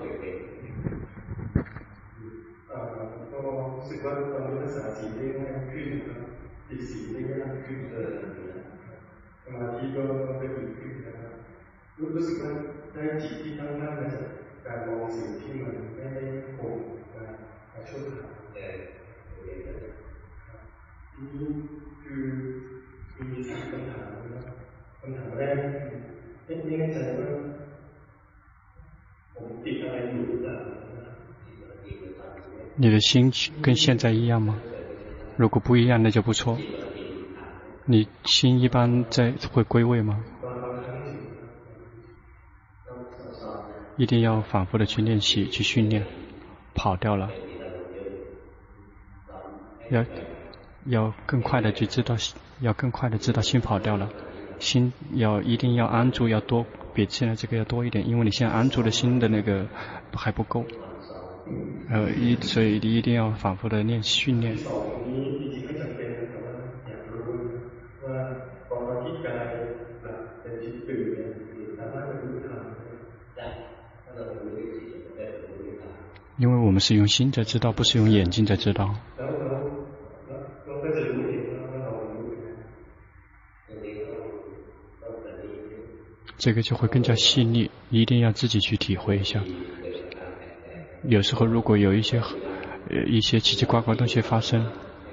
你的心跟现在一样吗？如果不一样，那就不错。你心一般在会归位吗？一定要反复的去练习，去训练。跑掉了，要要更快的去知道，要更快的知道心跑掉了。心要一定要安住，要多比现在这个要多一点，因为你现在安住的心的那个还不够。呃，一所以你一定要反复的练训练。因为我们是用心在知道，不是用眼睛在知道。这个就会更加细腻，一定要自己去体会一下。有时候如果有一些呃一些奇奇怪怪的东西发生，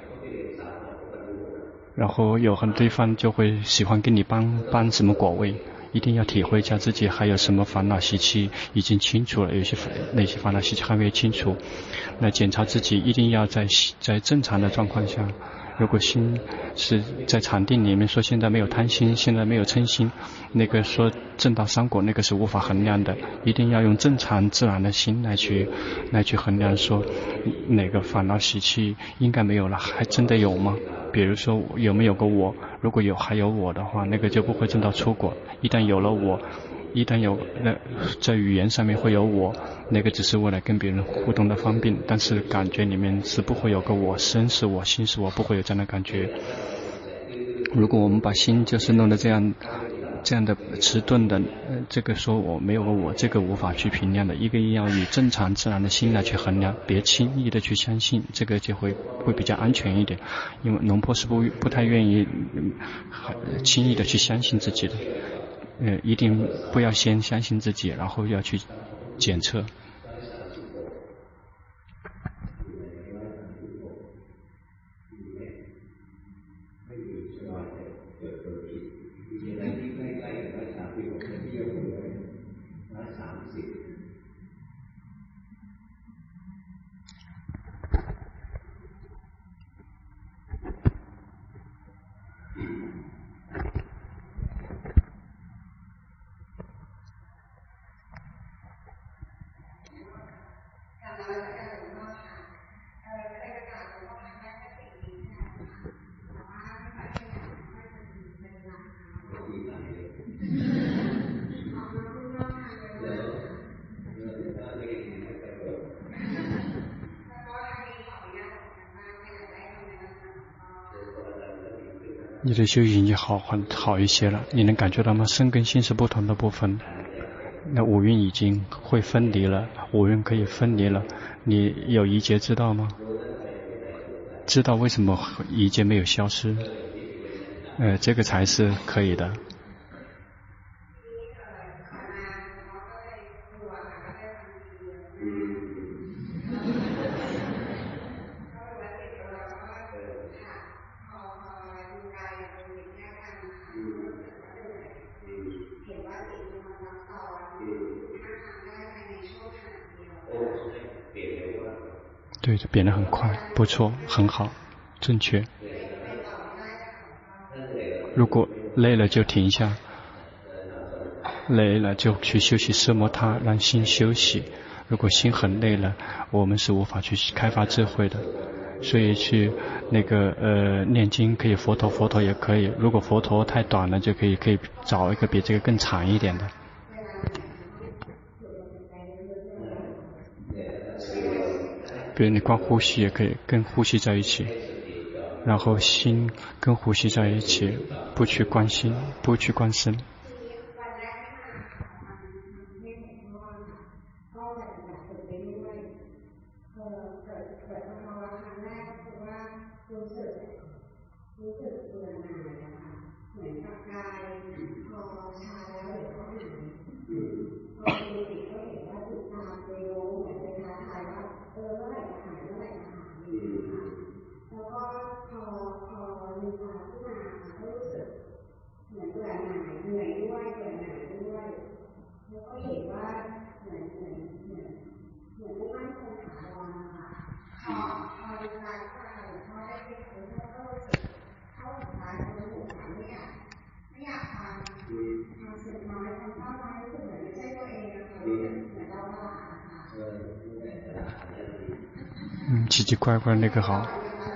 然后有很多地方就会喜欢给你搬搬什么果位，一定要体会一下自己还有什么烦恼习气已经清楚了，有些那些烦恼习气还没有清楚，那检查自己一定要在在正常的状况下。如果心是在禅定里面说现在没有贪心，现在没有嗔心，那个说证到三果，那个是无法衡量的，一定要用正常自然的心来去来去衡量，说哪个烦恼习气应该没有了，还真的有吗？比如说有没有个我，如果有还有我的话，那个就不会证到出果。一旦有了我，一旦有那在语言上面会有我，那个只是为了跟别人互动的方便，但是感觉里面是不会有个我，身是我，心是我，不会有这样的感觉。如果我们把心就是弄得这样这样的迟钝的，呃、这个说我没有个我，这个无法去评量的。一个要以正常自然的心来去衡量，别轻易的去相信，这个就会会比较安全一点。因为龙婆是不不太愿意、嗯、轻易的去相信自己的。呃，一定不要先相信自己，然后要去检测。 你的修行已经好很好一些了，你能感觉到吗？身跟心是不同的部分，那五蕴已经会分离了，五蕴可以分离了。你有一节知道吗？知道为什么一节没有消失？呃，这个才是可以的。对，变得很快，不错，很好，正确。如果累了就停下，累了就去休息奢摩他，让心休息。如果心很累了，我们是无法去开发智慧的。所以去那个呃念经可以佛陀，佛陀也可以。如果佛陀太短了，就可以可以找一个比这个更长一点的。比如你光呼吸也可以跟呼吸在一起，然后心跟呼吸在一起，不去观心，不去观身。嗯，奇奇怪怪那个好。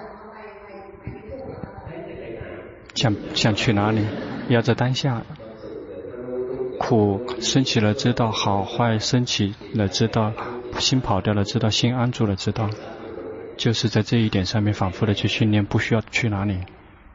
想想去哪里？要在当下。苦升起了知道，好坏升起了知道，心跑掉了知道，心安住了知道，就是在这一点上面反复的去训练，不需要去哪里。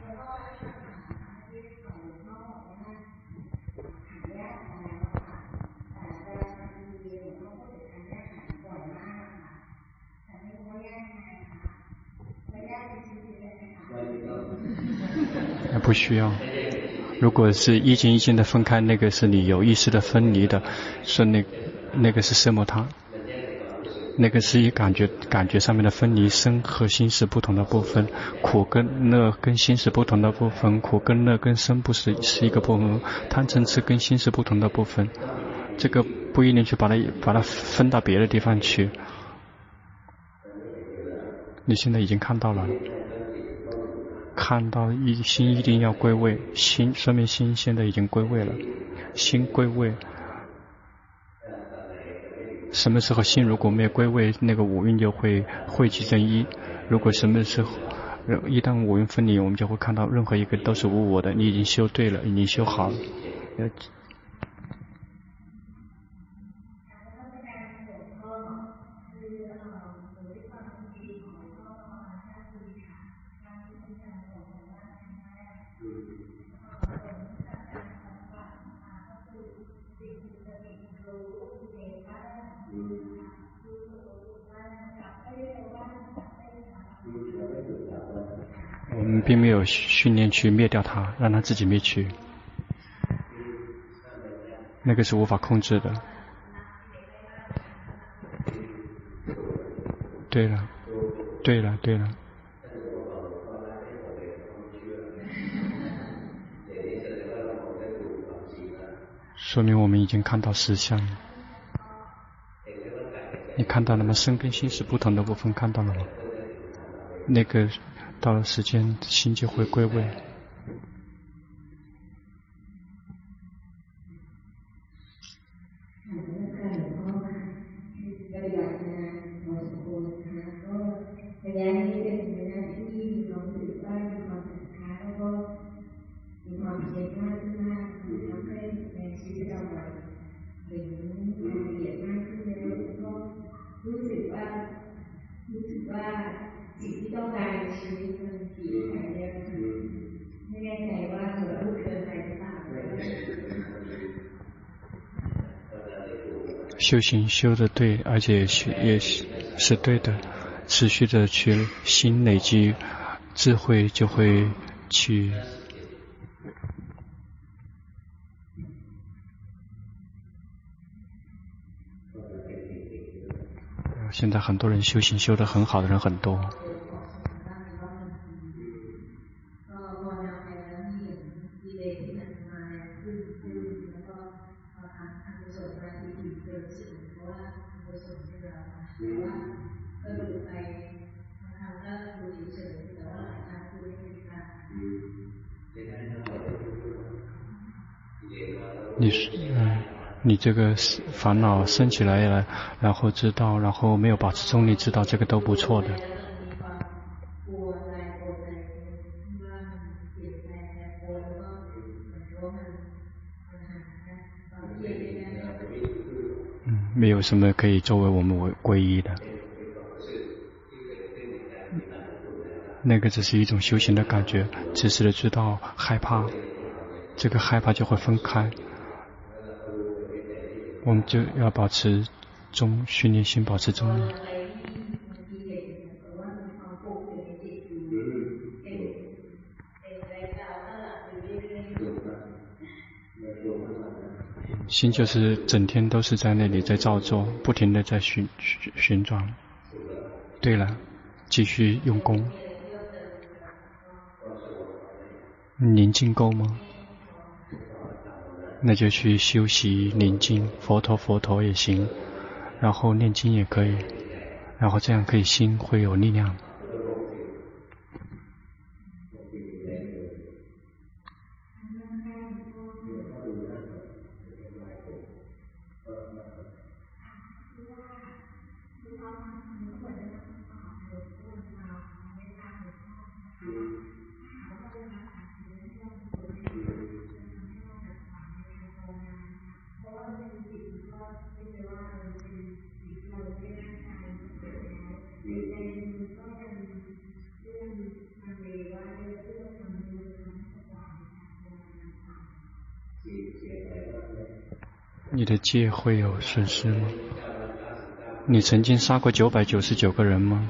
不需要。如果是一境一境的分开，那个是你有意识的分离的，是那那个是奢摩他，那个是以感觉感觉上面的分离，身和心是不同的部分，苦跟乐跟心是不同的部分，苦跟乐跟身不是是一个部分，贪嗔痴跟心是不同的部分，这个不一定去把它把它分到别的地方去。你现在已经看到了。看到一心一定要归位，心说明心现在已经归位了，心归位。什么时候心如果没有归位，那个五蕴就会汇集成一。如果什么时候一旦五蕴分离，我们就会看到任何一个都是无我的。你已经修对了，已经修好了。我们并没有训练去灭掉它，让它自己灭去，那个是无法控制的。对了，对了，对了。说明我们已经看到实相了。你看到了吗？身跟心是不同的部分，看到了吗？那个到了时间，心就会归位。 修行修得对，而且也是对的，持续的去心累积智慧，就会去。现在很多人修行修得很好的人很多。你是嗯，你这个烦恼升起来了，然后知道，然后没有保持中立，知道这个都不错的。嗯，没有什么可以作为我们为皈依的。那个只是一种修行的感觉，只是的知道害怕，这个害怕就会分开。我们就要保持中，训练心保持中立。心就是整天都是在那里在造作，不停的在旋旋转。对了，继续用功。宁静够吗？那就去修习宁静，佛陀佛陀也行，然后念经也可以，然后这样可以心会有力量。你的戒会有损失吗？你曾经杀过九百九十九个人吗？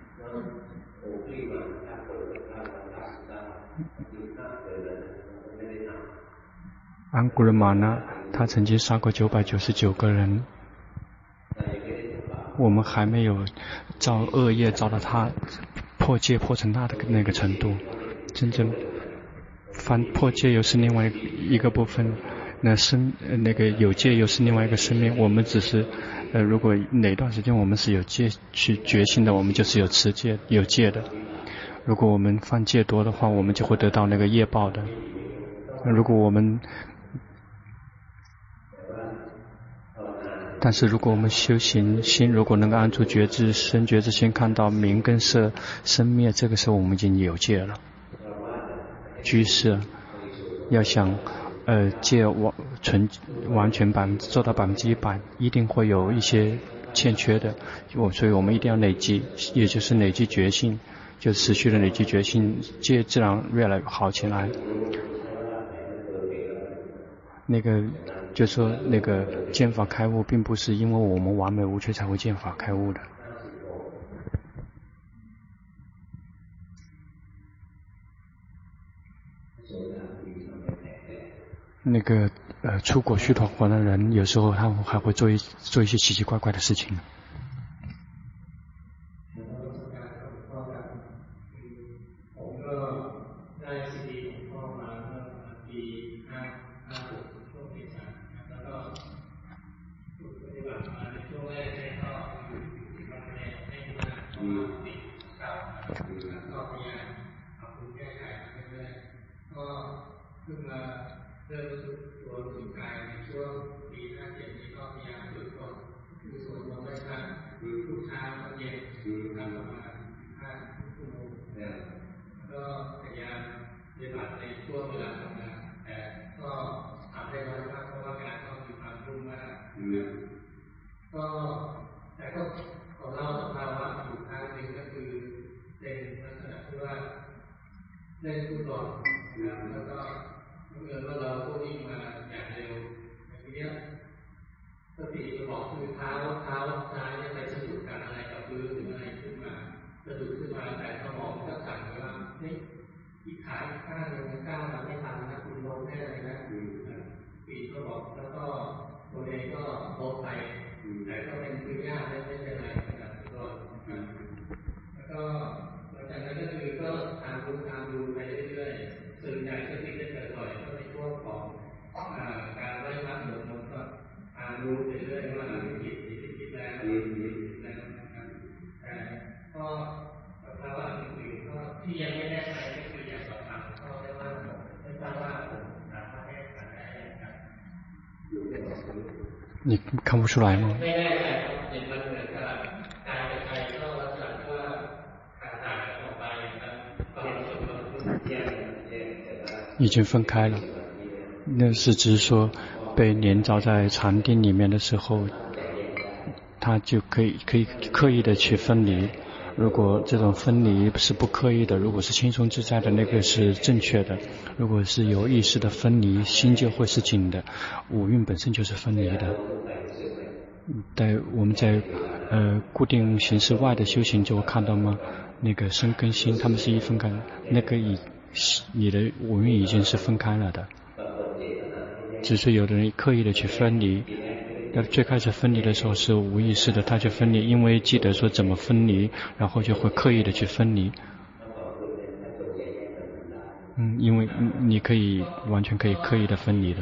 安古尔玛呢？他曾经杀过九百九十九个人。我们还没有造恶业，造到他破戒破成那的那个程度。真正翻破戒又是另外一个部分。那生那个有戒又是另外一个生命，我们只是呃，如果哪段时间我们是有戒去觉醒的，我们就是有持戒有戒的。如果我们犯戒多的话，我们就会得到那个业报的。如果我们，但是如果我们修行心如果能够安住觉知生觉知心，看到名跟色生灭，这个时候我们已经有戒了。居士要想呃，戒完纯完全百分做到百分之一百，一定会有一些欠缺的。我所以我们一定要累积，也就是累积决心，就持续的累积决心，戒自然越来越好起来。那个就说那个见法开悟，并不是因为我们完美无缺才会见法开悟的。那个呃，出国须陀洹的人，有时候他们还会做一做一些奇奇怪怪的事情。 你看不出来吗？已经分开了。那是只是说被连着在禅定里面的时候，他就可以可以刻意的去分离。如果这种分离是不刻意的，如果是轻松自在的，那个是正确的。如果是有意识的分离，心就会是紧的。五蕴本身就是分离的。在我们在呃固定形式外的修行就会看到吗？那个身跟心他们是一分开，那个已你的五蕴已经是分开了的。只是有的人刻意的去分离。那最开始分离的时候是无意识的，他去分离，因为记得说怎么分离，然后就会刻意的去分离。嗯，因为你可以完全可以刻意的分离的。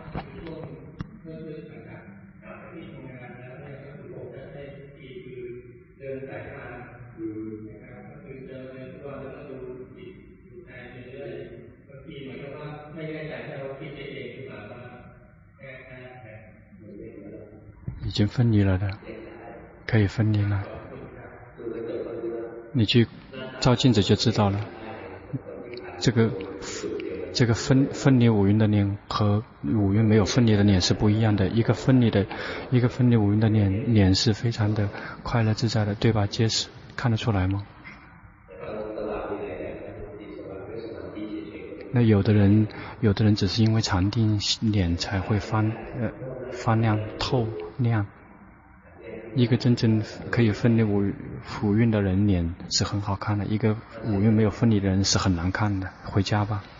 已经分离了的，可以分离了。你去照镜子就知道了。这个这个分分离五蕴的脸和五蕴没有分离的脸是不一样的。一个分离的，一个分离五蕴的脸，脸是非常的快乐自在的，对吧？结实看得出来吗？那有的人，有的人只是因为禅定，脸才会发呃发亮透亮。一个真正可以分离五五蕴的人脸是很好看的，一个五蕴没有分离的人是很难看的。回家吧。